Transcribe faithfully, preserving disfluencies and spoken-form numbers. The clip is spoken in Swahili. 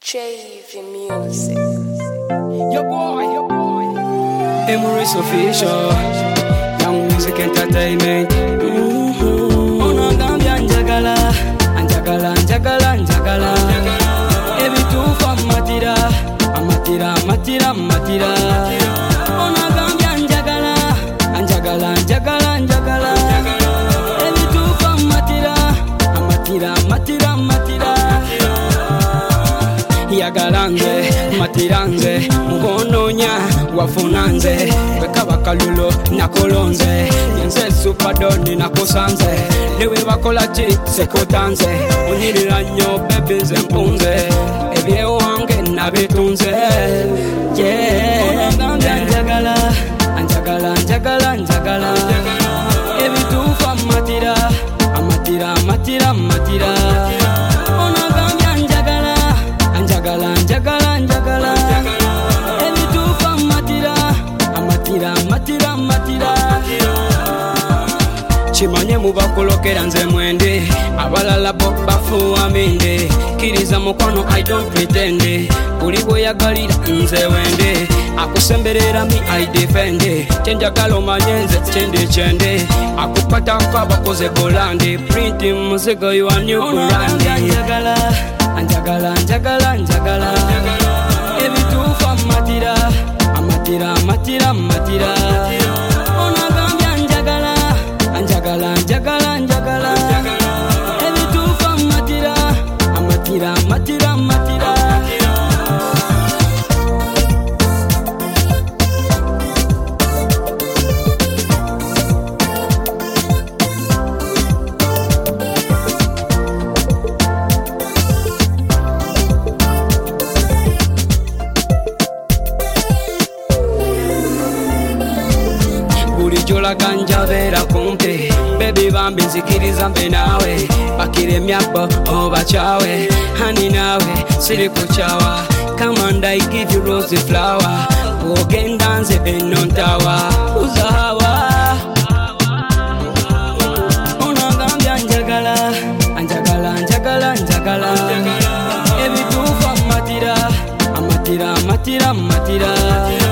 J V Music. Your boy, your boy. Emirates official. Young Music Entertainment. Mm-hmm. Ono gambia njagala, njagala, njagala, njagala. Every two from Matira, Amatira, Matira, Matira. Ono gambia njagala, njagala, njagala, njagala. Every two from Matira, Amatira, Matira, Matira. Yagalanze, matiranze, mugononya, wafunanze. Bekaba kalulo, nakolonze. Yenze supadoni, nakosanze. Lewe bakolachi, sekotanze. Unirira nyo, bebize mpunze. Ebye wange, nabitunze. Yeah, njagala, njagala, njagala, njagala. Ebi tufa matira, amatira, matira, matira. Njagala, njagala, njagala. Ebi tufa matira, amatira, matira, matira. Chimanye mubakolokera nze mwende, abalala bo bafuwa mende. Kiriza mukwano, I don't pretend. Buli bweyagalira nze wende, akusemberera mi I defend. Chenjagala omanye nze chende chende, akupata kwabakoze bolande. Printing muzigo you a new brand. Njagala, njagala, njagala, njagala. Ebi tufa matira, amatira, matira, matira. Ona gambia njagala, njagala, njagala, njagala. Ebi tufa matira, amatira, matira, matira. Jola ganja vera kumpe, baby bambi nzikiriza mbe nawe. Bakire myako oba chawe, honey nawe siri kuchawa. Come and I give you rose flower, walking dance in non tower. Uzahawa, ona gambia njagala, njagala, njagala, njagala. Ebi tufa matira, amatira, matira, matira.